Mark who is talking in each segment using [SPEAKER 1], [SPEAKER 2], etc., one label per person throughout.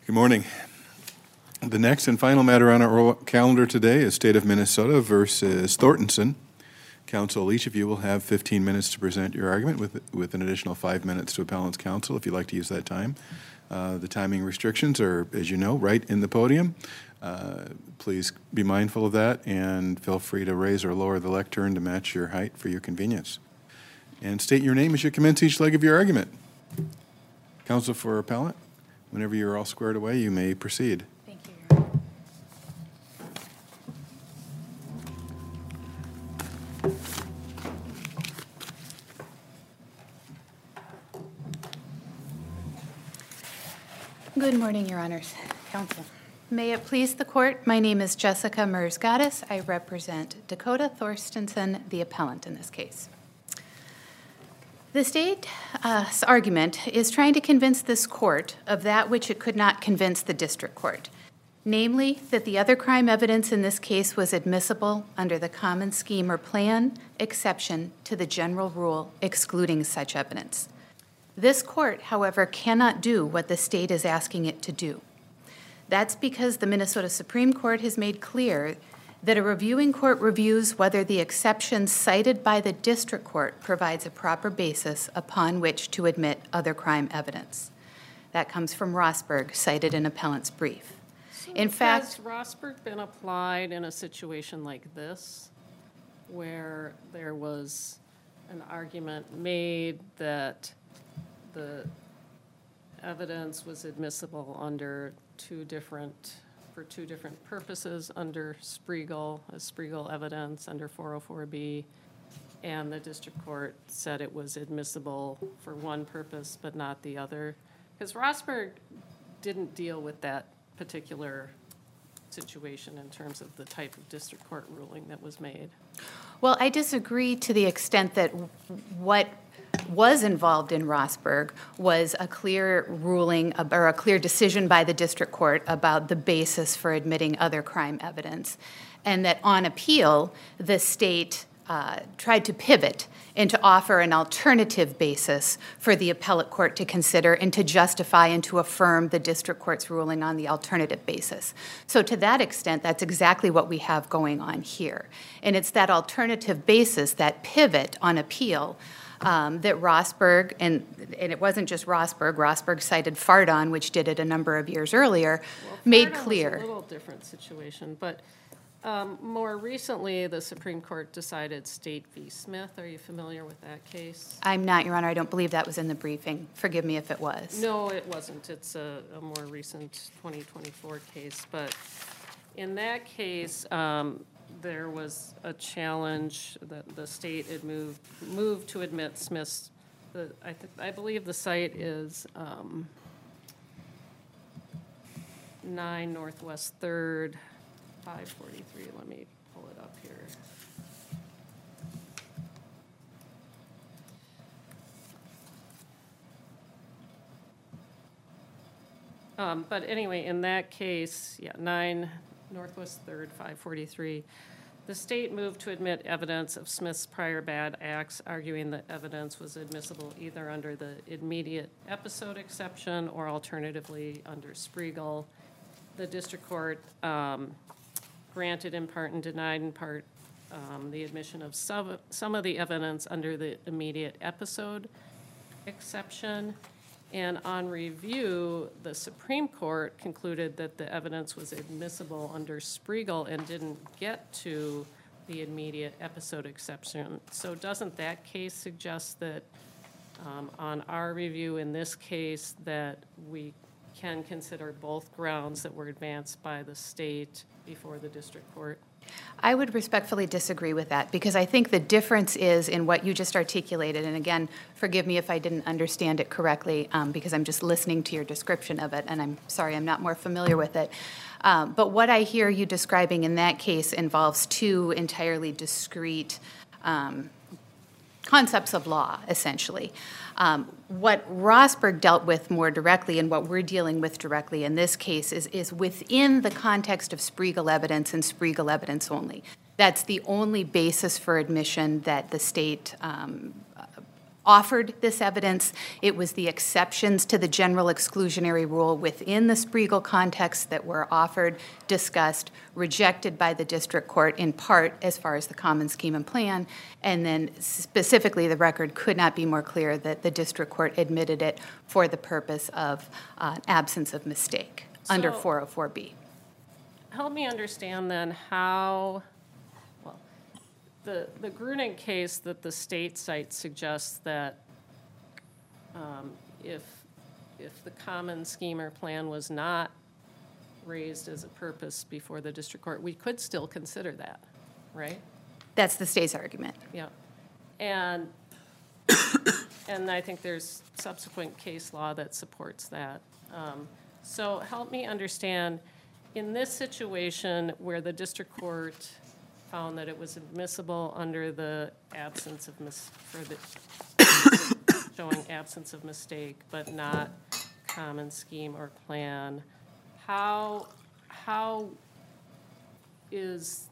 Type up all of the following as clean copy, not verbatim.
[SPEAKER 1] Good morning. The next and final matter on our calendar today is State of Minnesota versus Thorstenson. Counsel, each of you will have 15 minutes to present your argument with an additional 5 minutes to appellant's counsel if you'd like to use that time. The timing restrictions are, as you know, right in the podium. Please be mindful of that and feel free to raise or lower the lectern to match your height for your convenience. And state your name as you commence each leg of your argument. Counsel for appellant, whenever you're all squared away, you may proceed.
[SPEAKER 2] Thank you, Your Honor. Good morning, Your Honors. Counsel. May it please the Court, my name is Jessica Mers-Gaddis. I represent Dakota Thorstenson, the appellant in this case. The state's argument is trying to convince this court of that which it could not convince the district court, namely that the other crime evidence in this case was admissible under the common scheme or plan exception to the general rule excluding such evidence. This court, however, cannot do what the state is asking it to do. That's because the Minnesota Supreme Court has made clear that a reviewing court reviews whether the exception cited by the district court provides a proper basis upon which to admit other crime evidence. That comes from Rosberg, cited in appellant's brief.
[SPEAKER 3] So
[SPEAKER 2] in fact,
[SPEAKER 3] has Rosberg been applied in a situation like this, where there was an argument made that the evidence was admissible under for two different purposes under Spriegel, as Spriegel evidence under 404B, and the district court said it was admissible for one purpose but not the other? Because Rosberg didn't deal with that particular situation in terms of the type of district court ruling that was made.
[SPEAKER 2] well, I disagree to the extent that what was involved in Rosberg was a clear ruling or a clear decision by the district court about the basis for admitting other crime evidence, and that on appeal, the state tried to pivot and to offer an alternative basis for the appellate court to consider and to justify and to affirm the district court's ruling on the alternative basis. So to that extent, that's exactly what we have going on here. And it's that alternative basis, that pivot on appeal, that Rosberg, and it wasn't just Rosberg cited Fardon, which did it a number of years earlier, made clear.
[SPEAKER 3] Was a little different situation, but more recently, the Supreme Court decided State v. Smith. Are you familiar with that case?
[SPEAKER 2] I'm not, Your Honor. I don't believe that was in the briefing. Forgive me if it was.
[SPEAKER 3] No, it wasn't. It's a more recent 2024 case. But in that case, there was a challenge that the state had moved to admit Smith's. I believe the site is 9 Northwest 3rd, 543. Let me pull it up here. But anyway, in that case, 9 Northwest 3rd, 543, the state moved to admit evidence of Smith's prior bad acts, arguing that evidence was admissible either under the immediate episode exception or alternatively under Spriegel. The district court granted in part and denied in part the admission of some of the evidence under the immediate episode exception. And on review, the Supreme Court concluded that the evidence was admissible under Spriegel and didn't get to the immediate episode exception. So doesn't that case suggest that on our review in this case that we can consider both grounds that were advanced by the state before the district court?
[SPEAKER 2] I would respectfully disagree with that, because I think the difference is in what you just articulated. And again, forgive me if I didn't understand it correctly, because I'm just listening to your description of it, and I'm sorry I'm not more familiar with it. But what I hear you describing in that case involves two entirely discrete concepts of law, essentially. What Rosberg dealt with more directly and what we're dealing with directly in this case is within the context of Spriegel evidence and Spriegel evidence only. That's the only basis for admission that the state offered this evidence. It was the exceptions to the general exclusionary rule within the Spriegel context that were offered, discussed, rejected by the district court in part as far as the common scheme and plan, and then specifically the record could not be more clear that the district court admitted it for the purpose of absence of mistake under
[SPEAKER 3] So-
[SPEAKER 2] 404B.
[SPEAKER 3] Help me understand then how, well, the Gruning case that the state cites suggests that if the common scheme or plan was not raised as a purpose before the district court, we could still consider that, right?
[SPEAKER 2] That's the state's argument.
[SPEAKER 3] Yeah. And I think there's subsequent case law that supports that. So help me understand, in this situation where the district court found that it was admissible under the absence of showing absence of mistake, but not common scheme or plan, how is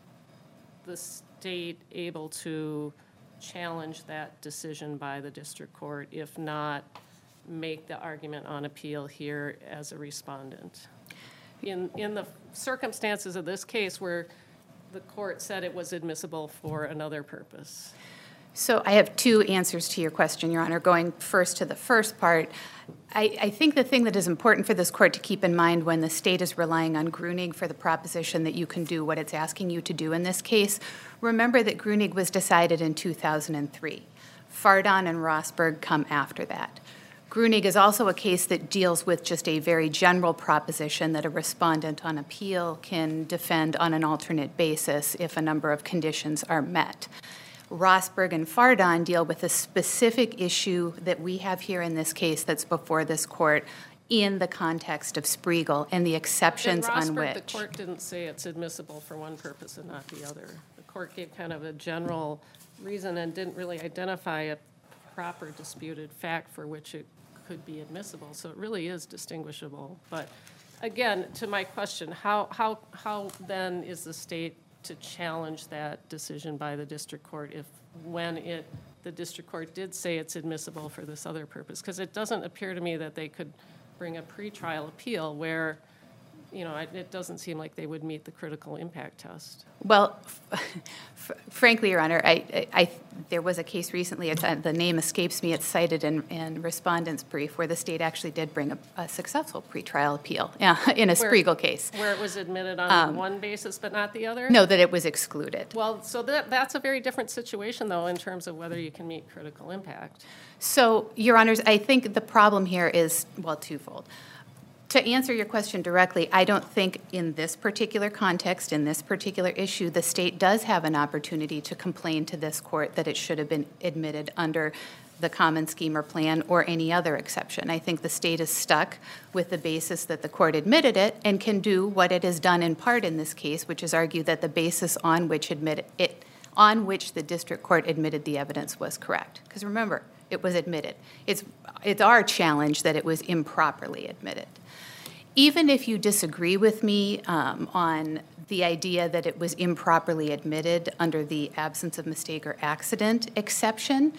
[SPEAKER 3] the state able to challenge that decision by the district court, if not make the argument on appeal here as a respondent? In the circumstances of this case where the court said it was admissible for another purpose.
[SPEAKER 2] So I have two answers to your question, Your Honor. Going first to the first part, I think the thing that is important for this court to keep in mind when the state is relying on Gruning for the proposition that you can do what it's asking you to do in this case, remember that Gruning was decided in 2003. Fardon and Rosberg come after that. Gruning is also a case that deals with just a very general proposition that a respondent on appeal can defend on an alternate basis if a number of conditions are met. Rosberg and Fardon deal with a specific issue that we have here in this case that's before this court in the context of Spriegel and the exceptions on which.
[SPEAKER 3] The court didn't say it's admissible for one purpose and not the other. The court gave kind of a general reason and didn't really identify a proper disputed fact for which it could be admissible. So it really is distinguishable. But again, to my question, how then is the state to challenge that decision by the district court if the district court did say it's admissible for this other purpose? Because it doesn't appear to me that they could bring a pretrial appeal where, it doesn't seem like they would meet the critical impact test.
[SPEAKER 2] Well, frankly, Your Honor, there was a case recently, the name escapes me, it's cited in respondent's brief, where the state actually did bring a successful pretrial appeal in a Spriegel case.
[SPEAKER 3] Where it was admitted on one basis but not the other?
[SPEAKER 2] No, that it was excluded.
[SPEAKER 3] Well, so that's a very different situation, though, in terms of whether you can meet critical impact.
[SPEAKER 2] So, Your Honors, I think the problem here is, well, twofold. To answer your question directly, I don't think in this particular context, in this particular issue, the state does have an opportunity to complain to this court that it should have been admitted under the common scheme or plan or any other exception. I think the state is stuck with the basis that the court admitted it and can do what it has done in part in this case, which is argue that the basis on which the district court admitted the evidence was correct. Because remember, it was admitted. It's our challenge that it was improperly admitted. Even if you disagree with me on the idea that it was improperly admitted under the absence of mistake or accident exception,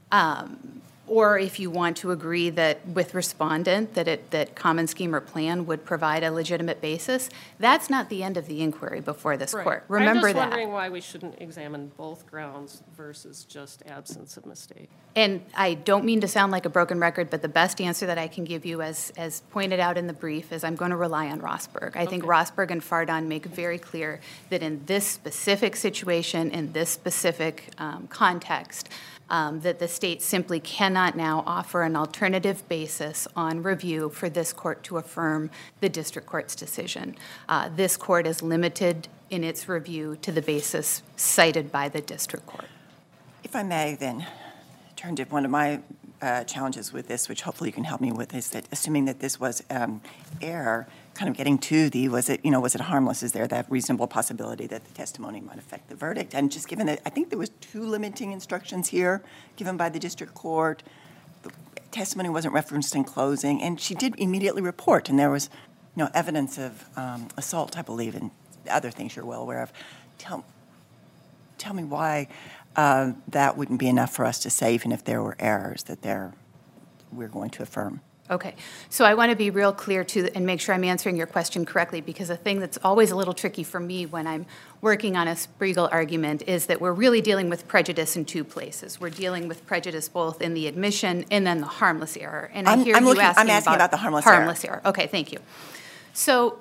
[SPEAKER 2] or if you want to agree that with respondent that common scheme or plan would provide a legitimate basis, that's not the end of the inquiry before this court. Remember
[SPEAKER 3] I'm just
[SPEAKER 2] that.
[SPEAKER 3] wondering why we shouldn't examine both grounds versus just absence of mistake.
[SPEAKER 2] And I don't mean to sound like a broken record, but the best answer that I can give you, as pointed out in the brief, is I'm going to rely on Rosberg. I think Rosberg and Fardon make very clear that in this specific situation, in this specific context, that the state simply cannot now offer an alternative basis on review for this court to affirm the district court's decision. This court is limited in its review to the basis cited by the district court.
[SPEAKER 4] If I may, then, turn to one of my challenges with this, which hopefully you can help me with, is that assuming that this was error, kind of getting to was it harmless? Is there that reasonable possibility that the testimony might affect the verdict? And just given that, I think there was 2 limiting instructions here given by the district court. The testimony wasn't referenced in closing, and she did immediately report, and there was, evidence of assault, I believe, and other things you're well aware of. Tell me why that wouldn't be enough for us to say, even if there were errors, that we're going to affirm.
[SPEAKER 2] Okay, so I want to be real clear too and make sure I'm answering your question correctly, because a thing that's always a little tricky for me when I'm working on a Spriegel argument is that we're really dealing with prejudice in two places. We're dealing with prejudice both in the admission and then the harmless error. And I hear you asking
[SPEAKER 4] about the harmless
[SPEAKER 2] error. Okay, thank you. So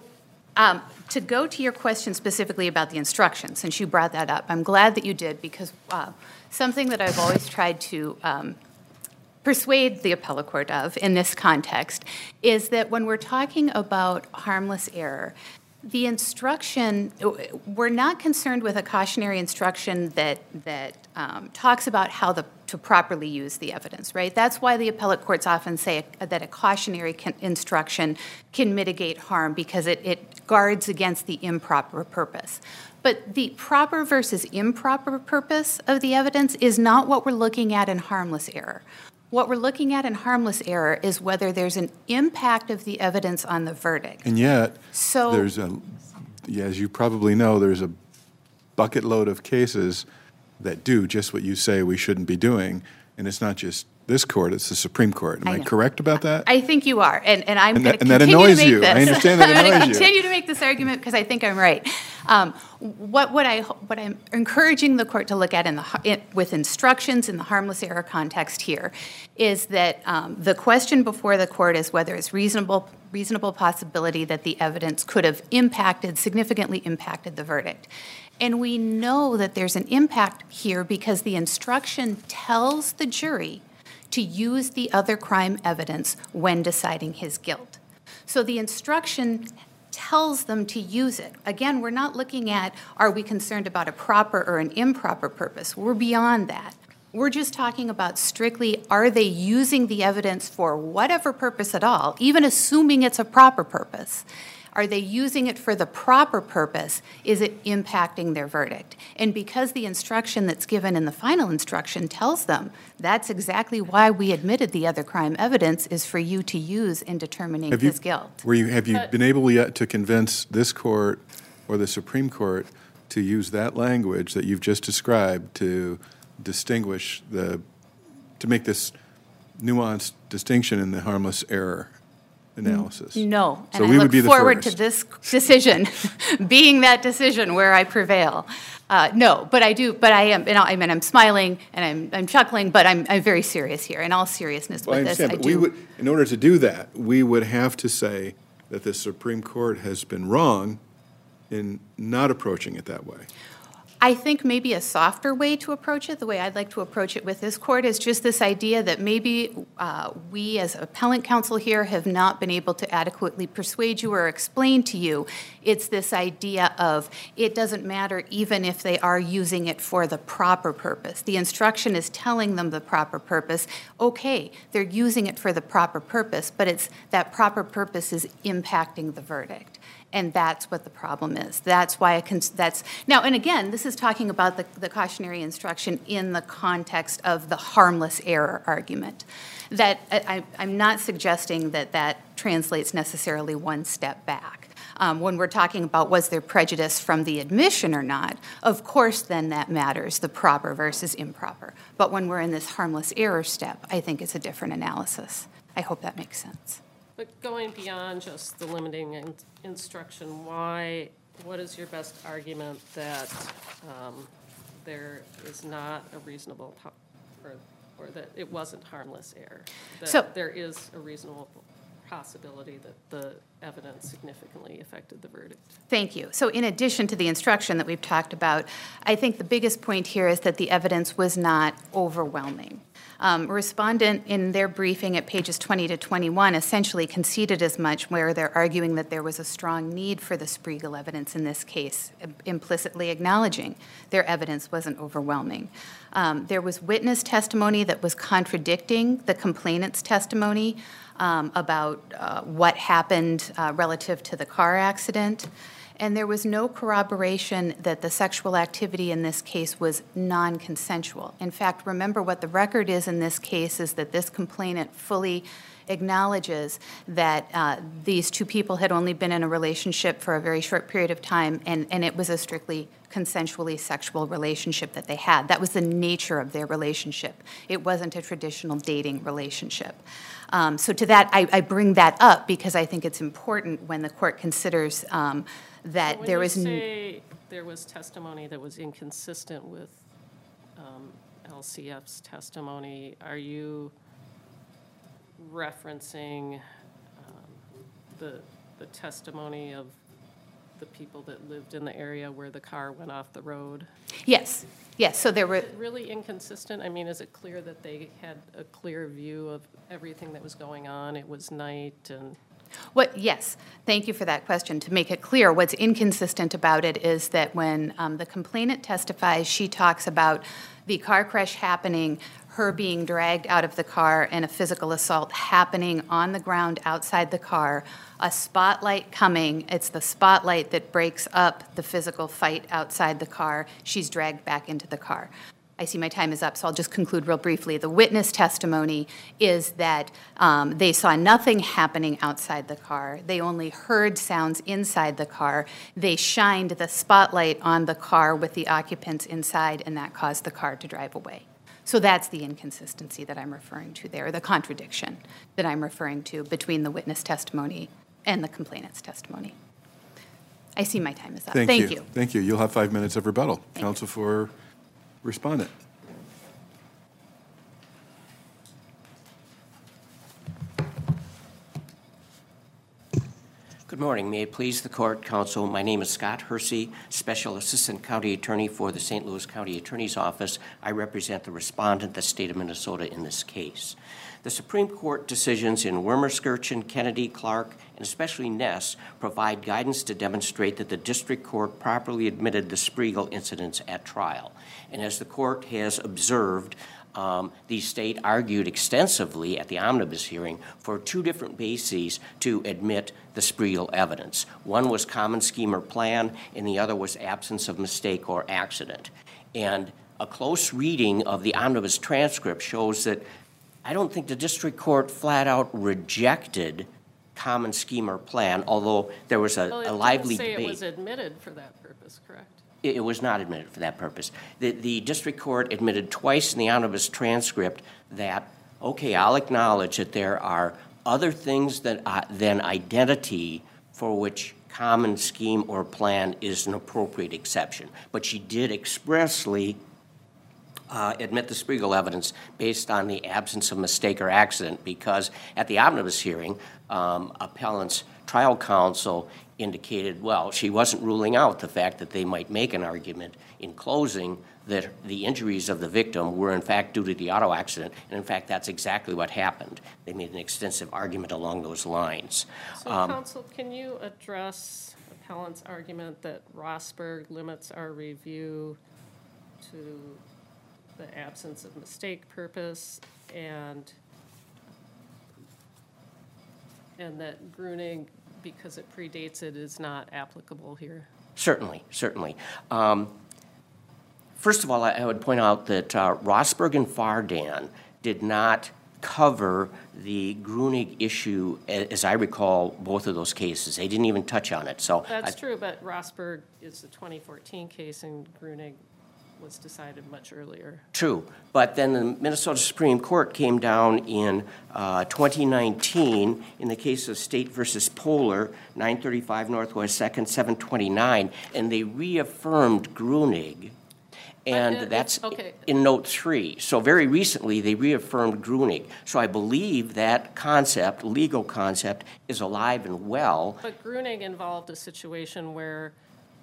[SPEAKER 2] to go to your question specifically about the instruction, since you brought that up, I'm glad that you did, because something that I've always tried to persuade the appellate court of in this context is that when we're talking about harmless error, the instruction, we're not concerned with a cautionary instruction that talks about how to properly use the evidence, right? That's why the appellate courts often say that a cautionary instruction can mitigate harm, because it guards against the improper purpose. But the proper versus improper purpose of the evidence is not what we're looking at in harmless error. What we're looking at in harmless error is whether there's an impact of the evidence on the verdict.
[SPEAKER 1] And yet, there's as you probably know, there's a bucket load of cases that do just what you say we shouldn't be doing, and it's not just this court, it's the Supreme Court. Am I correct about that?
[SPEAKER 2] I think you are, and I'm going to continue
[SPEAKER 1] that annoys
[SPEAKER 2] to make
[SPEAKER 1] you.
[SPEAKER 2] this.
[SPEAKER 1] I understand that annoys you.
[SPEAKER 2] I'm going to continue to make this argument because I think I'm right. What I'm encouraging the court to look at with instructions in the harmless error context here is that the question before the court is whether it's reasonable possibility that the evidence could have significantly impacted the verdict. And we know that there's an impact here because the instruction tells the jury to use the other crime evidence when deciding his guilt. So the instruction tells them to use it. Again, we're not looking at, are we concerned about a proper or an improper purpose? We're beyond that. We're just talking about strictly, are they using the evidence for whatever purpose at all, even assuming it's a proper purpose? Are they using it for the proper purpose? Is it impacting their verdict? And because the instruction that's given in the final instruction tells them that's exactly why we admitted the other crime evidence is for you to use in determining his guilt.
[SPEAKER 1] Have you been able yet to convince this court or the Supreme Court to use that language that you've just described to distinguish to make this nuanced distinction in the harmless error analysis?
[SPEAKER 2] No,
[SPEAKER 1] so
[SPEAKER 2] and
[SPEAKER 1] we
[SPEAKER 2] I
[SPEAKER 1] would
[SPEAKER 2] look
[SPEAKER 1] be the
[SPEAKER 2] forward
[SPEAKER 1] first.
[SPEAKER 2] to this decision being that decision where I prevail. No, but I do. But I am. I'm smiling and I'm chuckling, but I'm very serious here. In all seriousness,
[SPEAKER 1] Well, I
[SPEAKER 2] with this,
[SPEAKER 1] understand, but we would, in order to do that, we would have to say that the Supreme Court has been wrong in not approaching it that way.
[SPEAKER 2] I think maybe a softer way to approach it, the way I'd like to approach it with this court, is just this idea that maybe we as appellant counsel here have not been able to adequately persuade you or explain to you. It's this idea of it doesn't matter even if they are using it for the proper purpose. The instruction is telling them the proper purpose. Okay, they're using it for the proper purpose, but it's that proper purpose is impacting the verdict. And that's what the problem is. That's why now, and again, this is talking about the cautionary instruction in the context of the harmless error argument. That I'm not suggesting that translates necessarily one step back. When we're talking about was there prejudice from the admission or not, of course then that matters, the proper versus improper. But when we're in this harmless error step, I think it's a different analysis. I hope that makes sense.
[SPEAKER 3] But going beyond just the limiting instruction, what is your best argument that there is not a reasonable, or that it wasn't harmless error? That there is a reasonable possibility that the evidence significantly affected the verdict.
[SPEAKER 2] Thank you. So in addition to the instruction that we've talked about, I think the biggest point here is that the evidence was not overwhelming. Respondent in their briefing at pages 20 to 21 essentially conceded as much, where they're arguing that there was a strong need for the Spriegel evidence in this case, implicitly acknowledging their evidence wasn't overwhelming. There was witness testimony that was contradicting the complainant's testimony about what happened relative to the car accident. And there was no corroboration that the sexual activity in this case was non-consensual. In fact, remember what the record is in this case is that this complainant fully acknowledges that these two people had only been in a relationship for a very short period of time, and it was a strictly consensually sexual relationship that they had. That was the nature of their relationship. It wasn't a traditional dating relationship. So to that, I bring that up because I think it's important when the court considers that there was...
[SPEAKER 3] When you say there was testimony that was inconsistent with LCF's testimony, are you referencing the testimony of the people that lived in the area where the car went off the road?
[SPEAKER 2] Yes, yes, so there were...
[SPEAKER 3] Is it really inconsistent? I mean, is it clear that they had a clear view of everything that was going on? It was night and...
[SPEAKER 2] Yes, thank you for that question. To make it clear, what's inconsistent about it is that when the complainant testifies, she talks about the car crash happening, her being dragged out of the car, and a physical assault happening on the ground outside the car, a spotlight coming. It's the spotlight that breaks up the physical fight outside the car. She's dragged back into the car. I see my time is up, so I'll just conclude real briefly. The witness testimony is that they saw nothing happening outside the car. They only heard sounds inside the car. They shined the spotlight on the car with the occupants inside, and that caused the car to drive away. So that's the inconsistency that I'm referring to there, the contradiction that I'm referring to between the witness testimony and the complainant's testimony. I see my time is up. Thank you.
[SPEAKER 1] Thank you. You'll have 5 minutes of rebuttal. Counsel for respondent.
[SPEAKER 5] Good morning. May it please the court, counsel. My name is Scott Hersey, Special Assistant County Attorney for the St. Louis County Attorney's Office. I represent the respondent, the state of Minnesota, in this case. The Supreme Court decisions in Wermer-Skirchen, Kennedy, Clark, and especially Ness provide guidance to demonstrate that the district court properly admitted the Spriegel incidents at trial. And as the court has observed, the state argued extensively at the omnibus hearing for two different bases to admit the Spriegel evidence. One was common scheme or plan, and the other was absence of mistake or accident. And a close reading of the omnibus transcript shows that I don't think the district court flat out rejected common scheme or plan, although there was a lively debate.
[SPEAKER 3] It was admitted for that purpose, correct?
[SPEAKER 5] It was not admitted for that purpose. The district court admitted twice in the omnibus transcript that, okay, I'll acknowledge that there are other things than identity for which common scheme or plan is an appropriate exception. But she did expressly admit the Spriegel evidence based on the absence of mistake or accident, because at the omnibus hearing, appellant's trial counsel indicated, well, she wasn't ruling out the fact that they might make an argument in closing that the injuries of the victim were in fact due to the auto accident, and in fact that's exactly what happened. They made an extensive argument along those lines.
[SPEAKER 3] So counsel, can you address appellant's argument that Rosberg limits our review to the absence of mistake purpose, and that Grunig, because it predates it, is not applicable here?
[SPEAKER 5] Certainly, certainly. First of all, I would point out that Rosberg and Fardan did not cover the Grunig issue, as I recall both of those cases. They didn't even touch on it. So
[SPEAKER 3] that's true, but Rosberg is the 2014 case, and Grunig was decided much earlier.
[SPEAKER 5] True, but then the Minnesota Supreme Court came down in 2019 in the case of State versus Polar, 935 Northwest 2nd, 729, and they reaffirmed Grunig, and that's in note 3. So very recently they reaffirmed Grunig. So I believe that concept, legal concept, is alive and well.
[SPEAKER 3] But Grunig involved a situation where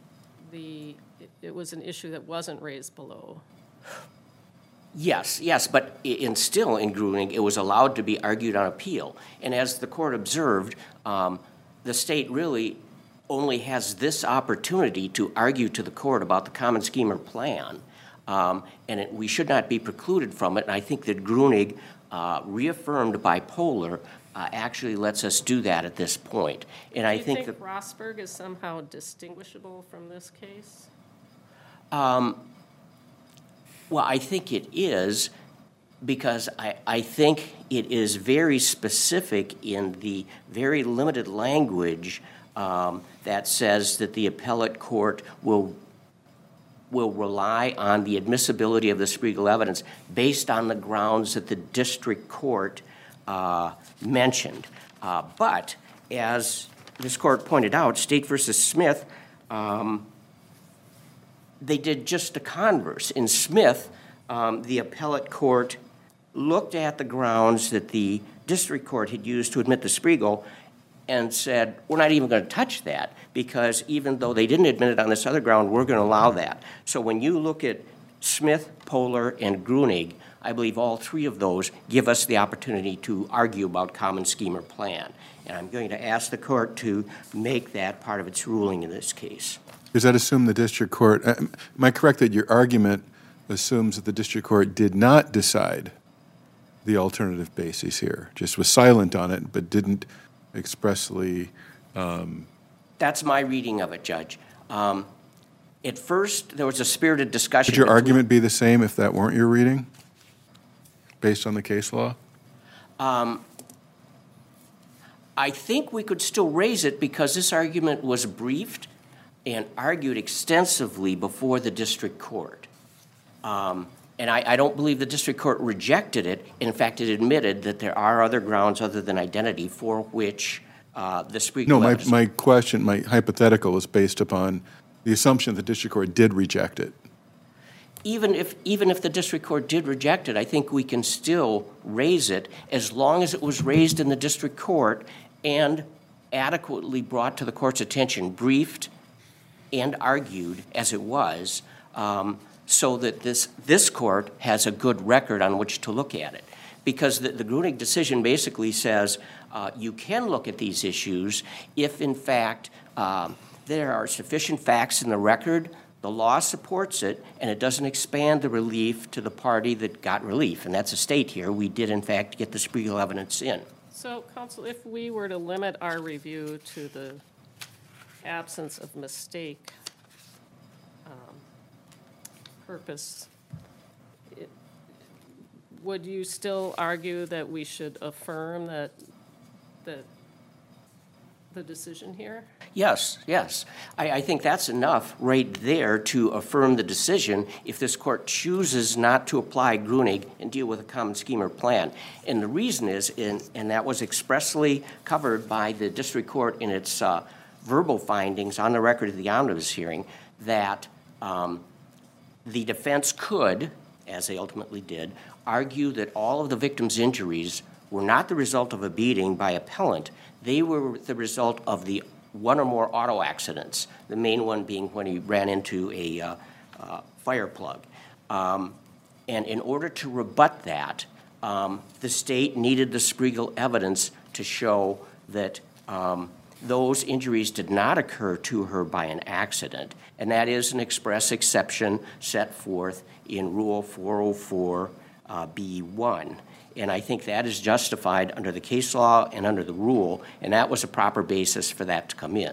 [SPEAKER 3] it was an issue that wasn't raised below.
[SPEAKER 5] Yes, but still in Grunig, it was allowed to be argued on appeal. And as the court observed, the state really only has this opportunity to argue to the court about the common scheme or plan, and we should not be precluded from it. And I think that Grunig, reaffirmed by Polar, actually lets us do that at this point. And I think that
[SPEAKER 3] Rosberg is somehow distinguishable from this case?
[SPEAKER 5] Well, I think it is, because I think it is very specific in the very limited language that says that the appellate court will rely on the admissibility of the Spiegel evidence based on the grounds that the district court mentioned. But as this court pointed out, State versus Smith, they did just the converse. In Smith, the appellate court looked at the grounds that the district court had used to admit the Spiegel and said, we're not even going to touch that because even though they didn't admit it on this other ground, we're going to allow that. So when you look at Smith, Poehler, and Grunig, I believe all three of those give us the opportunity to argue about common scheme or plan. And I'm going to ask the court to make that part of its ruling in this case.
[SPEAKER 1] Does that assume the district court, am I correct that your argument assumes that the district court did not decide the alternative basis here, just was silent on it, but didn't expressly?
[SPEAKER 5] That's my reading of it, Judge. At first, there was a spirited discussion.
[SPEAKER 1] Would your argument be the same if that weren't your reading, based on the case law?
[SPEAKER 5] I think we could still raise it because this argument was briefed and argued extensively before the district court. And I don't believe the district court rejected it. In fact, it admitted that there are other grounds other than identity for which the Spiegel evidence.
[SPEAKER 1] No, my question, my hypothetical is based upon the assumption the district court did reject it.
[SPEAKER 5] Even if the district court did reject it, I think we can still raise it as long as it was raised in the district court and adequately brought to the court's attention, briefed and argued as it was, so that this court has a good record on which to look at it. Because the Grunig decision basically says you can look at these issues if, in fact, there are sufficient facts in the record, the law supports it, and it doesn't expand the relief to the party that got relief. And that's a state here. We did, in fact, get the Spiegel evidence in.
[SPEAKER 3] So, counsel, if we were to limit our review to the absence of mistake purpose, would you still argue that we should affirm that the decision here?
[SPEAKER 5] Yes. I think that's enough right there to affirm the decision if this court chooses not to apply Grunig and deal with a common scheme or plan. And the reason is, and that was expressly covered by the district court in its verbal findings on the record of the omnibus hearing, that the defense could, as they ultimately did, argue that all of the victim's injuries were not the result of a beating by appellant. They were the result of the one or more auto accidents, the main one being when he ran into a fire plug. And in order to rebut that, the state needed the Spiegel evidence to show that those injuries did not occur to her by an accident, and that is an express exception set forth in Rule 404 B1. And I think that is justified under the case law and under the rule, and that was a proper basis for that to come in.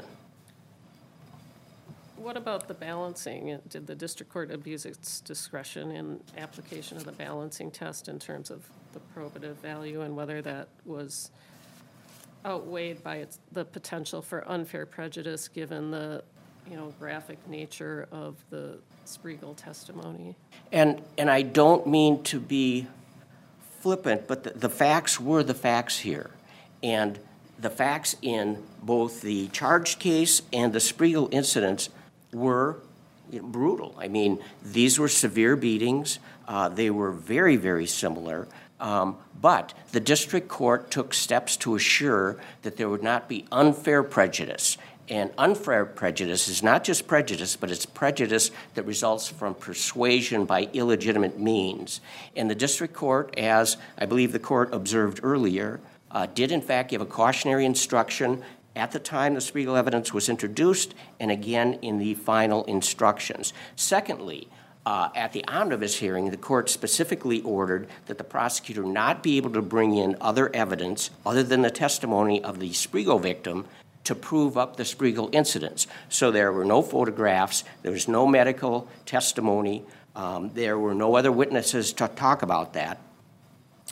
[SPEAKER 3] What about the balancing? Did the district court abuse its discretion in application of the balancing test in terms of the probative value and whether that was outweighed by the potential for unfair prejudice given the graphic nature of the Spiegel testimony? And
[SPEAKER 5] I don't mean to be flippant, but the facts were the facts here. And the facts in both the charged case and the Spiegel incidents were brutal. I mean, these were severe beatings. They were very, very similar. But the district court took steps to assure that there would not be unfair prejudice. And unfair prejudice is not just prejudice, but it's prejudice that results from persuasion by illegitimate means. And the district court, as I believe the court observed earlier, did in fact give a cautionary instruction at the time the Spiegel evidence was introduced and again in the final instructions. Secondly, at the omnibus hearing, the court specifically ordered that the prosecutor not be able to bring in other evidence other than the testimony of the Spiegel victim to prove up the Spiegel incidents. So there were no photographs, there was no medical testimony, there were no other witnesses to talk about that.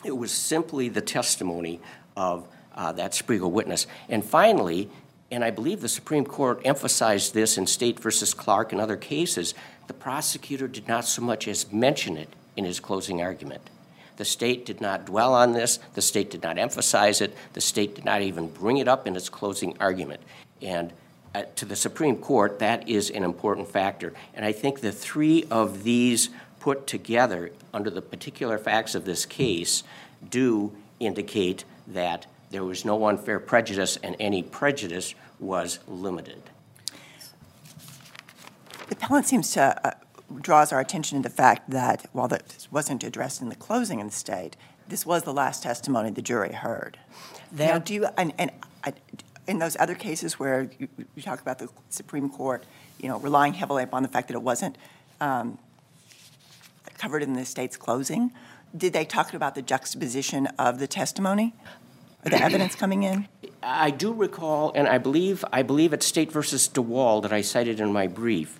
[SPEAKER 5] It was simply the testimony of that Spriegel witness. And finally, and I believe the Supreme Court emphasized this in State versus Clark and other cases, the prosecutor did not so much as mention it in his closing argument. The state did not dwell on this. The state did not emphasize it. The state did not even bring it up in its closing argument. And to the Supreme Court, that is an important factor. And I think the three of these put together under the particular facts of this case do indicate that there was no unfair prejudice and any prejudice was limited.
[SPEAKER 4] The appellant seems to draws our attention to the fact that while this wasn't addressed in the closing in the state, this was the last testimony the jury heard. Now, do you in those other cases where you talk about the Supreme Court, relying heavily upon the fact that it wasn't covered in the state's closing, did they talk about the juxtaposition of the testimony, or the evidence coming in?
[SPEAKER 5] I do recall, and I believe it's State versus DeWall that I cited in my brief,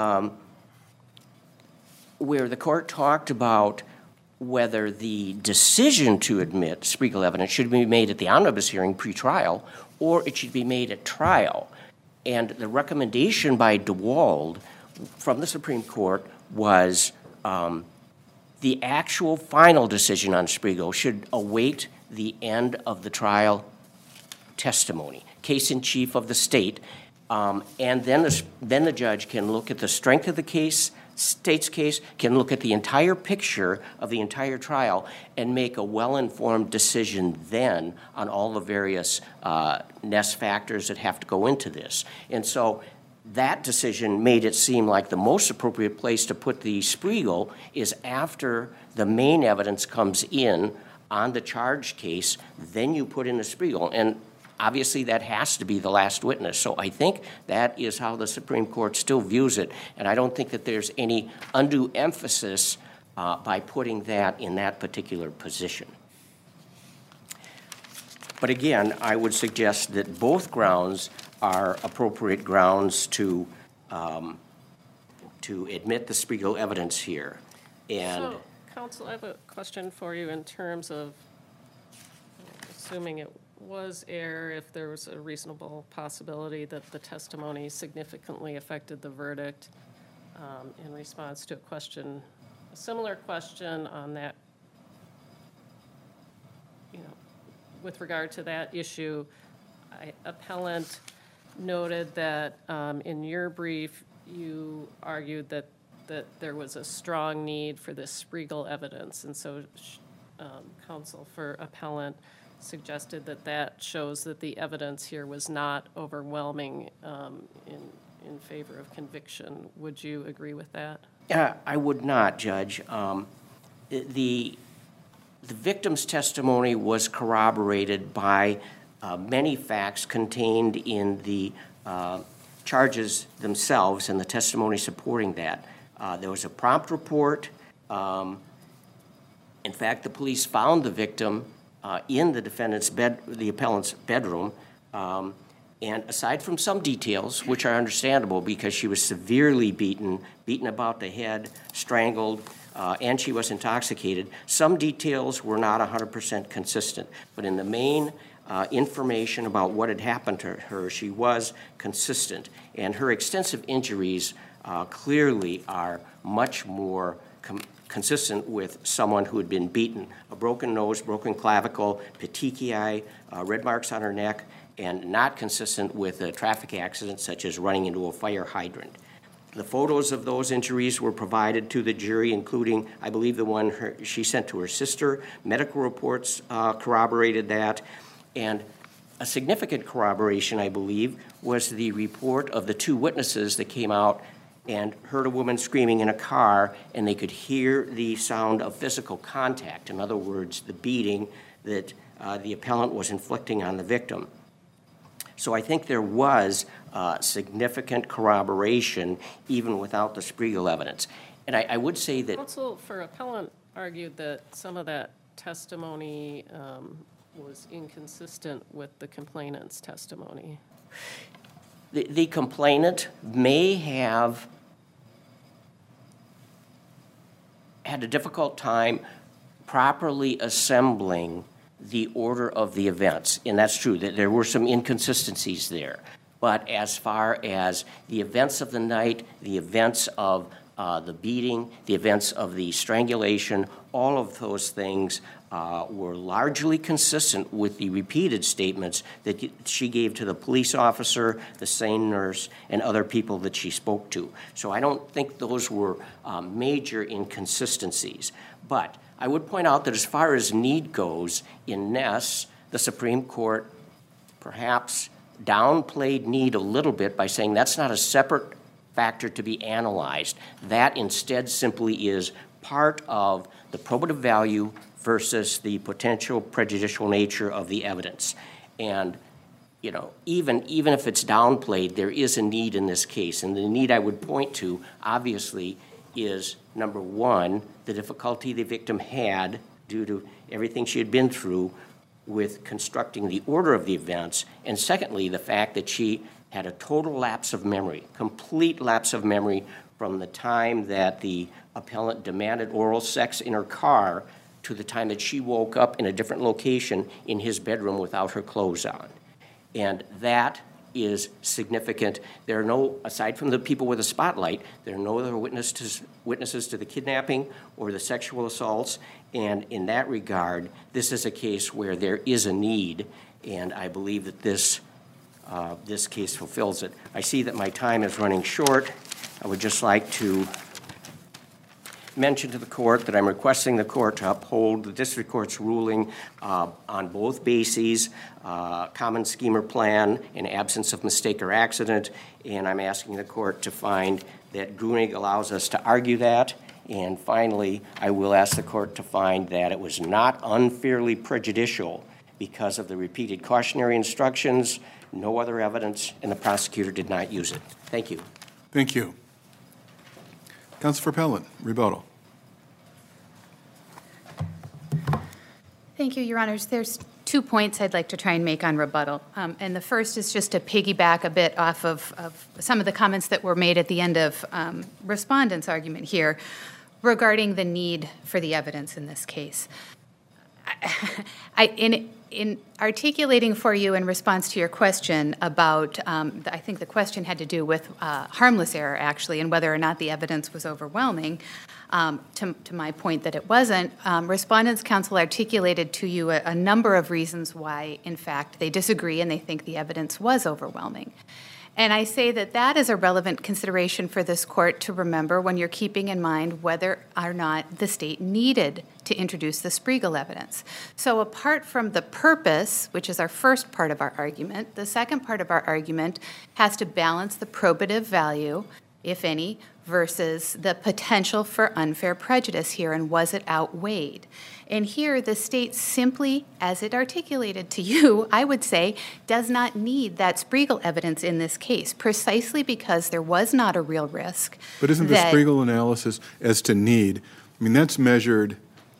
[SPEAKER 5] where the court talked about whether the decision to admit Spriegel evidence should be made at the omnibus hearing pre-trial or it should be made at trial. And the recommendation by DeWald from the Supreme Court was the actual final decision on Spriegel should await the end of the trial testimony, case in chief of the state, and then the judge can look at the strength of the case, state's case, can look at the entire picture of the entire trial and make a well-informed decision then on all the various nest factors that have to go into this. And so that decision made it seem like the most appropriate place to put the Spriegel is after the main evidence comes in on the charged case, then you put in the Spriegel. And obviously, that has to be the last witness. So I think that is how the Supreme Court still views it, and I don't think that there's any undue emphasis by putting that in that particular position. But again, I would suggest that both grounds are appropriate grounds to admit the Spriegel evidence here. And
[SPEAKER 3] so, counsel, I have a question for you in terms of assuming it was error, if there was a reasonable possibility that the testimony significantly affected the verdict in response to a similar question on that, with regard to that issue. Appellant noted that in your brief, you argued that there was a strong need for this Spriegel evidence, and so counsel for appellant suggested that shows that the evidence here was not overwhelming in favor of conviction. Would you agree with that?
[SPEAKER 5] I would not, Judge. The victim's testimony was corroborated by many facts contained in the charges themselves and the testimony supporting that. There was a prompt report. In fact, the police found the victim in the the appellant's bedroom, and aside from some details, which are understandable because she was severely beaten about the head, strangled, and she was intoxicated, some details were not 100% consistent. But in the main information about what had happened to her, she was consistent, and her extensive injuries clearly are much more consistent with someone who had been beaten. A broken nose, broken clavicle, petechiae, red marks on her neck, and not consistent with a traffic accident such as running into a fire hydrant. The photos of those injuries were provided to the jury, including, I believe, the one she sent to her sister. Medical reports corroborated that. And a significant corroboration, I believe, was the report of the two witnesses that came out and heard a woman screaming in a car, and they could hear the sound of physical contact. In other words, the beating that the appellant was inflicting on the victim. So I think there was significant corroboration even without the Spriegel evidence. And I would say that
[SPEAKER 3] counsel for appellant argued that some of that testimony was inconsistent with the complainant's testimony.
[SPEAKER 5] The complainant may have had a difficult time properly assembling the order of the events. And that's true, that there were some inconsistencies there. But as far as the events of the night, the events of the beating, the events of the strangulation, all of those things were largely consistent with the repeated statements that she gave to the police officer, the SANE nurse, and other people that she spoke to. So I don't think those were major inconsistencies. But I would point out that as far as need goes, in Ness, the Supreme Court perhaps downplayed need a little bit by saying that's not a separate factor to be analyzed. That instead simply is part of the probative value versus the potential prejudicial nature of the evidence. And, you know, even if it's downplayed, there is a need in this case. And the need I would point to, obviously, is, number one, the difficulty the victim had due to everything she had been through with constructing the order of the events, and secondly, the fact that she had a total lapse of memory, complete lapse of memory from the time that the appellant demanded oral sex in her car to the time that she woke up in a different location in his bedroom without her clothes on. And that is significant. There are no, aside from the people with a spotlight, there are no other witnesses to the kidnapping or the sexual assaults. And in that regard, this is a case where there is a need, and I believe that this case fulfills it. I see that my time is running short. I would just like to mention to the court that I'm requesting the court to uphold the district court's ruling on both bases, common scheme or plan in absence of mistake or accident, and I'm asking the court to find that Grunig allows us to argue that. And finally, I will ask the court to find that it was not unfairly prejudicial because of the repeated cautionary instructions, no other evidence, and the prosecutor did not use it. Thank you.
[SPEAKER 1] Thank you. Counsel for Appellant, rebuttal.
[SPEAKER 2] Thank you, Your Honors. There's 2 points I'd like to try and make on rebuttal. And the first is just to piggyback a bit off of some of the comments that were made at the end of respondent's argument here regarding the need for the evidence in this case. In articulating for you in response to your question about, I think the question had to do with harmless error, actually, and whether or not the evidence was overwhelming. To my point that it wasn't, Respondents' Counsel articulated to you a number of reasons why, in fact, they disagree and they think the evidence was overwhelming. And I say that that is a relevant consideration for this court to remember when you're keeping in mind whether or not the state needed to introduce the Spriegel evidence. So apart from the purpose, which is our first part of our argument, the second part of our argument has to balance the probative value, if any, versus the potential for unfair prejudice here, and was it outweighed? And here, the state simply, as it articulated to you, I would say, does not need that Spriegel evidence in this case, precisely because there was not a real risk.
[SPEAKER 1] But isn't the Spriegel analysis as to need, I mean, that's measured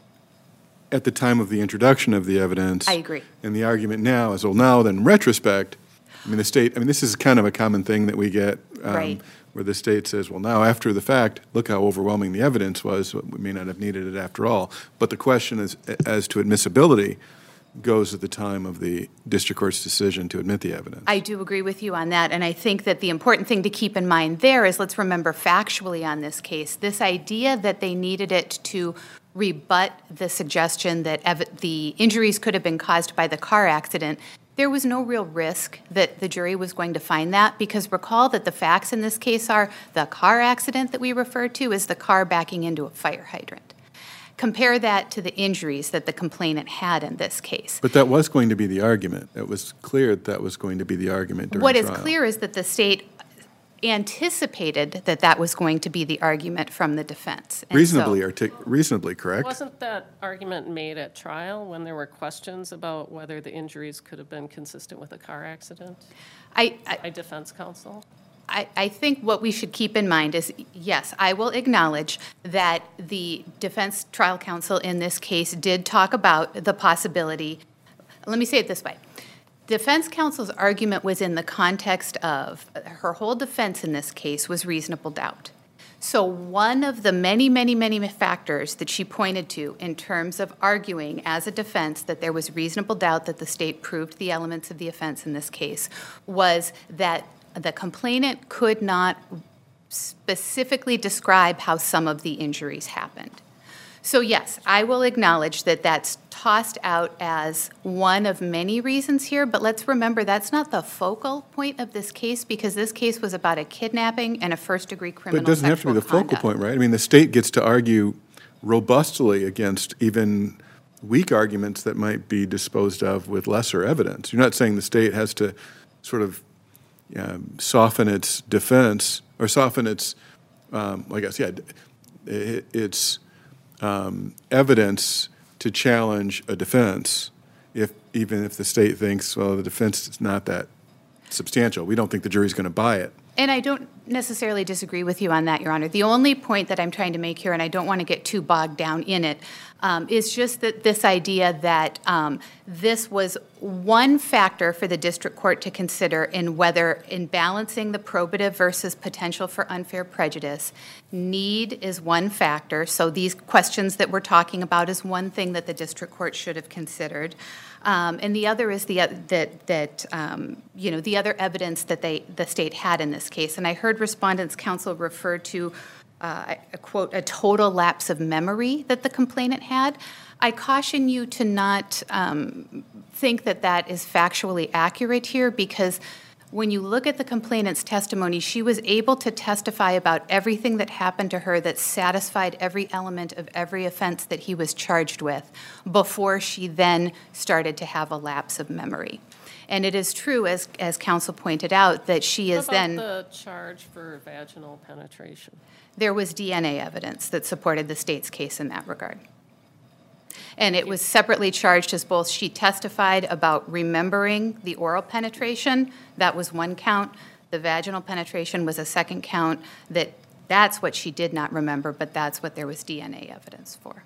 [SPEAKER 1] at the time of the introduction of the evidence.
[SPEAKER 2] I agree.
[SPEAKER 1] And the argument now is, well, now then, in retrospect, I mean, the state, I mean, this is kind of a common thing that we get.
[SPEAKER 2] Right.
[SPEAKER 1] Where the state says, well, now after the fact, look how overwhelming the evidence was. We may not have needed it after all. But the question is, as to admissibility goes at the time of the district court's decision to admit the evidence.
[SPEAKER 2] I do agree with you on that. And I think that the important thing to keep in mind there is, let's remember factually on this case, this idea that they needed it to rebut the suggestion that the injuries could have been caused by the car accident. There was no real risk that the jury was going to find that, because recall that the facts in this case are the car accident that we refer to is the car backing into a fire hydrant. Compare that to the injuries that the complainant had in this case.
[SPEAKER 1] But that was going to be the argument. It was clear that was going to be the argument during
[SPEAKER 2] trial.
[SPEAKER 1] trial.
[SPEAKER 2] What is clear is that the state anticipated that was going to be the argument from the defense. And
[SPEAKER 1] reasonably correct.
[SPEAKER 3] Wasn't that argument made at trial when there were questions about whether the injuries could have been consistent with a car accident by defense counsel?
[SPEAKER 2] I think what we should keep in mind is, yes, I will acknowledge that the defense trial counsel in this case did talk about the possibility. Let me say it this way. Defense counsel's argument was in the context of her whole defense in this case was reasonable doubt. So one of the many, many, many factors that she pointed to in terms of arguing as a defense that there was reasonable doubt that the state proved the elements of the offense in this case was that the complainant could not specifically describe how some of the injuries happened. So yes, I will acknowledge that that's tossed out as one of many reasons here, but let's remember that's not the focal point of this case, because this case was about a kidnapping and a first-degree criminal
[SPEAKER 1] But it doesn't have to be the
[SPEAKER 2] sexual
[SPEAKER 1] focal
[SPEAKER 2] conduct.
[SPEAKER 1] point, right? I mean, the state gets to argue robustly against even weak arguments that might be disposed of with lesser evidence. You're not saying the state has to sort of soften its defense, or soften its, its evidence to challenge a defense, even if the state thinks, well, the defense is not that substantial. We don't think the jury's going to buy it.
[SPEAKER 2] And I don't necessarily disagree with you on that, Your Honor. The only point that I'm trying to make here, and I don't want to get too bogged down in it, is just that this idea that this was one factor for the district court to consider in whether, in balancing the probative versus potential for unfair prejudice, need is one factor. So these questions that we're talking about is one thing that the district court should have considered. And the other is the other evidence that the state had in this case. And I heard Respondents' Counsel refer to, I quote, a total lapse of memory that the complainant had. I caution you to not think that that is factually accurate here, because when you look at the complainant's testimony, she was able to testify about everything that happened to her that satisfied every element of every offense that he was charged with before she then started to have a lapse of memory. And it is true, as counsel pointed out, that she is then...
[SPEAKER 3] What about the charge for vaginal penetration?
[SPEAKER 2] There was DNA evidence that supported the state's case in that regard. And it was separately charged as both she testified about remembering the oral penetration, that was one count. The vaginal penetration was a second count. That's what she did not remember, but that's what there was DNA evidence for.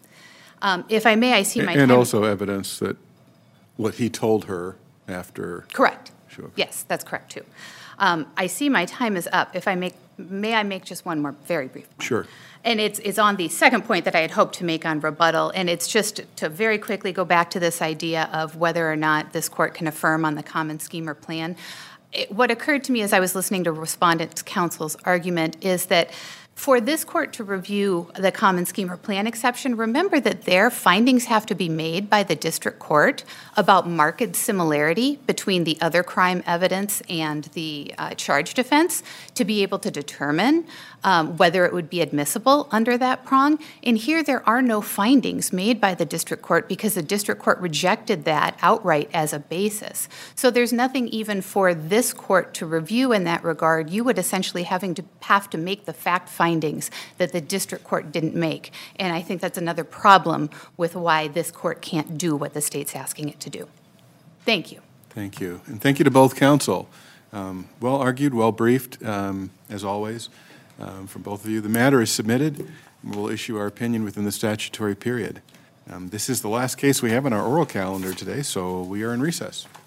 [SPEAKER 2] If I may, I see my time...
[SPEAKER 1] And also evidence that what he told her after...
[SPEAKER 2] Correct.
[SPEAKER 1] Sure.
[SPEAKER 2] Yes, that's correct, too. I see my time is up. May I make just one more very brief point?
[SPEAKER 1] Sure.
[SPEAKER 2] And it's on the second point that I had hoped to make on rebuttal, and it's just to very quickly go back to this idea of whether or not this court can affirm on the common scheme or plan. What occurred to me as I was listening to Respondents' Counsel's argument is that for this court to review the common scheme or plan exception, remember that their findings have to be made by the district court about marked similarity between the other crime evidence and the charged offense to be able to determine whether it would be admissible under that prong. And here there are no findings made by the district court because the district court rejected that outright as a basis. So there's nothing even for this court to review in that regard. You would essentially have to make the fact findings that the district court didn't make. And I think that's another problem with why this court can't do what the state's asking it to do. Thank you.
[SPEAKER 1] Thank you. And thank you to both counsel. Well argued, well briefed, as always, from both of you. The matter is submitted, and we'll issue our opinion within the statutory period. This is the last case we have on our oral calendar today, so we are in recess.